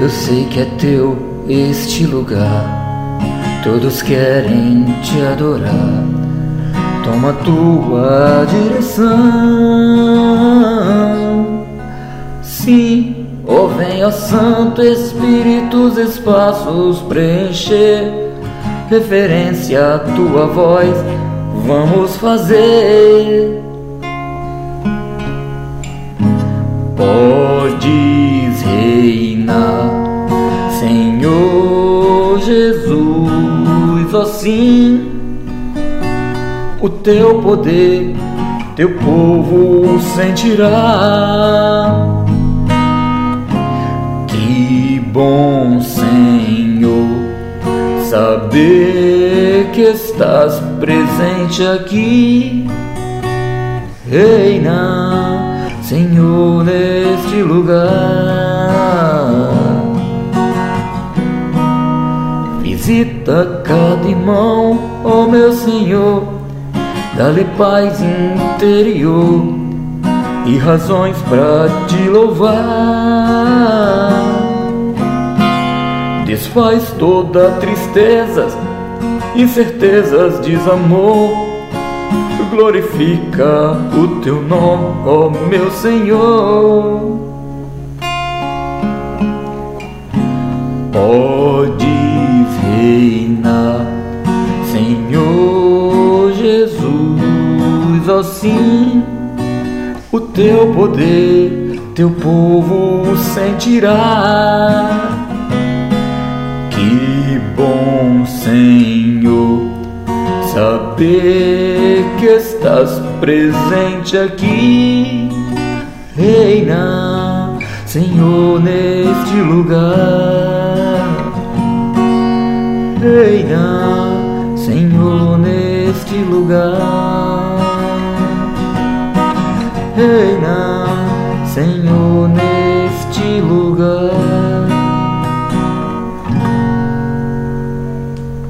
Eu sei que é teu este lugar, todos querem te adorar. Toma tua direção. Sim, ó vem, ó Santo Espírito, os espaços preencher. Referência à tua voz, vamos fazer. Podes reinar, Senhor Jesus, ó sim. O teu poder, teu povo sentirá. Que bom, Senhor, saber que estás presente aqui. Reina, Senhor, neste lugar. Visita cada irmão, ó meu Senhor, dá-lhe paz interior e razões pra te louvar. Desfaz toda tristeza, incertezas, desamor. Glorifica o teu nome, ó meu Senhor. Podes reinar, Senhor Jesus, ó sim. O teu poder, teu povo sentirá. Que bom, Senhor, saber que estás presente aqui. Reina, Senhor, neste lugar. Reina, Senhor, neste lugar. Reina, Senhor, neste lugar.